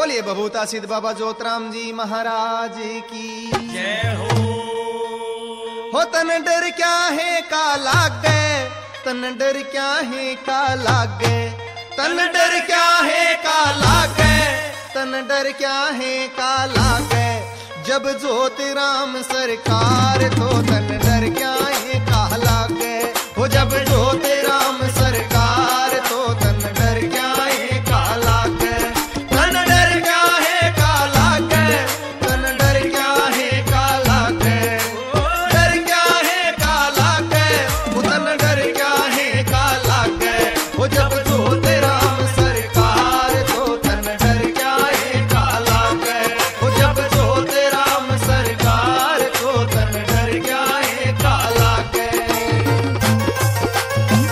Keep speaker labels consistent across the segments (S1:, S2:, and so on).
S1: बोलिए बभूता सिद्ध बाबा जोतराम जी महाराज की
S2: जय हो
S1: तन डर क्या है का लागे, तन डर क्या है का लागे, तन डर क्या है का लागे, तन डर क्या है का लागे, जब ज्योतिराम सरकार तो तन डर क्या है का लागे, वो जब ज्योतिराम सरकार तो तन डर क्या है का लागे, तन डर क्या है का लागे, तन डर क्या है का लागे, डर क्या है का लागे, वो तन डर क्या है का लागे, वो जब ज्योतिराम सरकार तो तन डर क्या है का लागे, वो जब ज्योतिराम सरकार तो तन डर क्या है का लागे।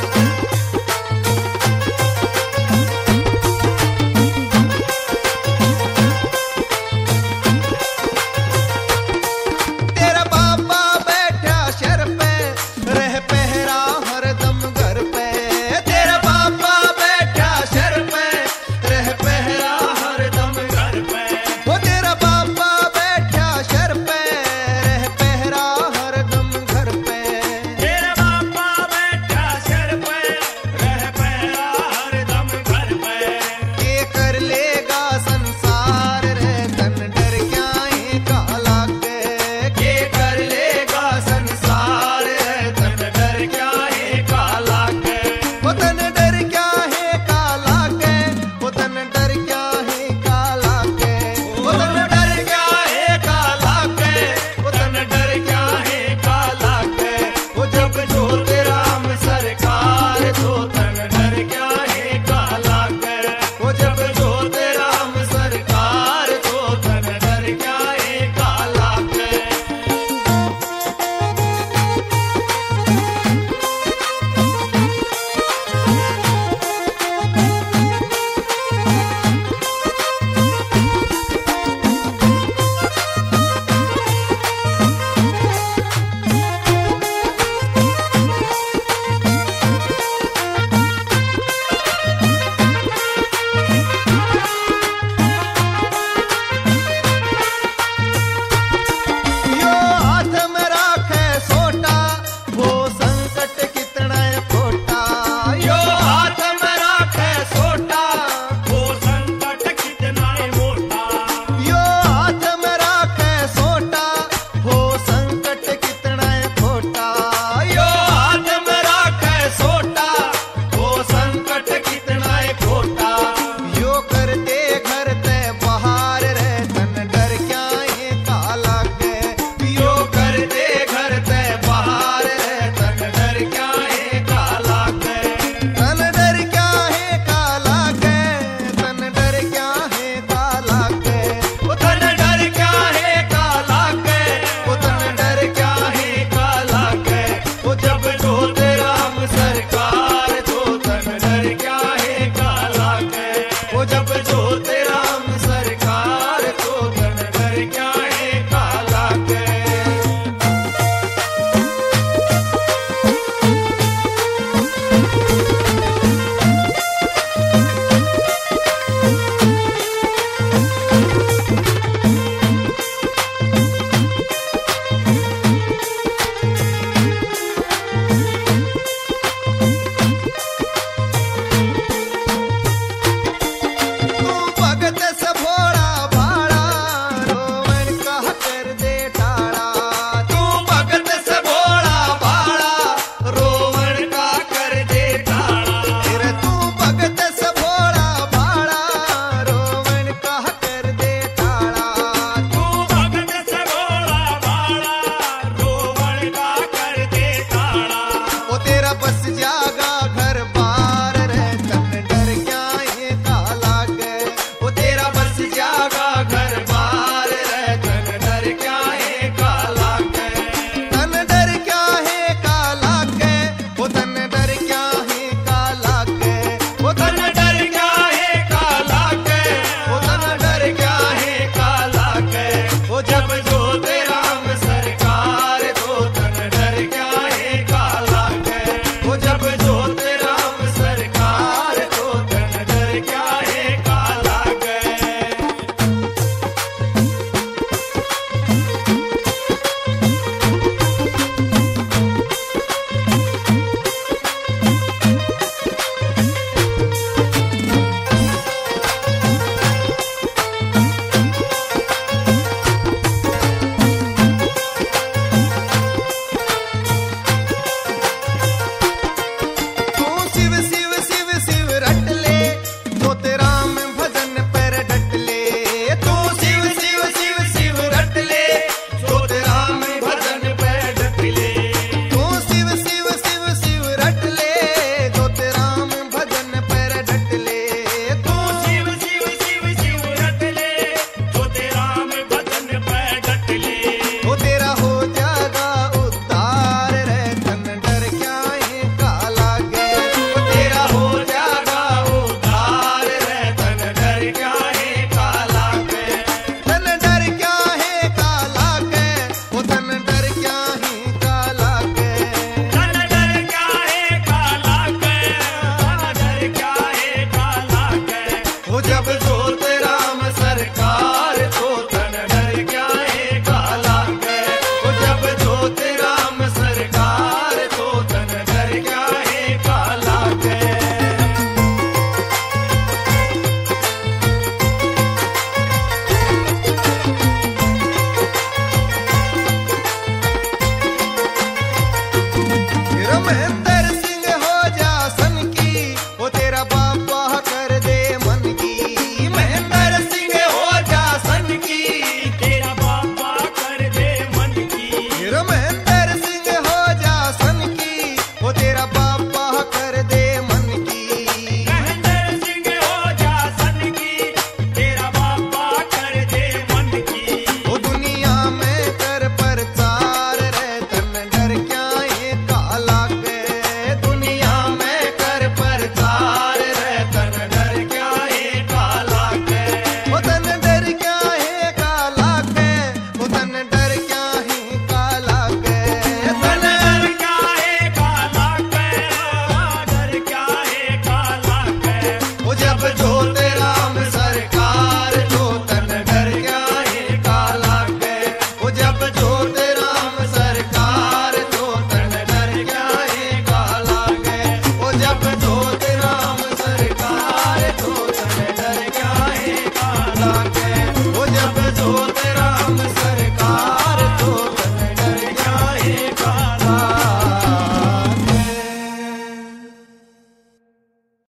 S1: में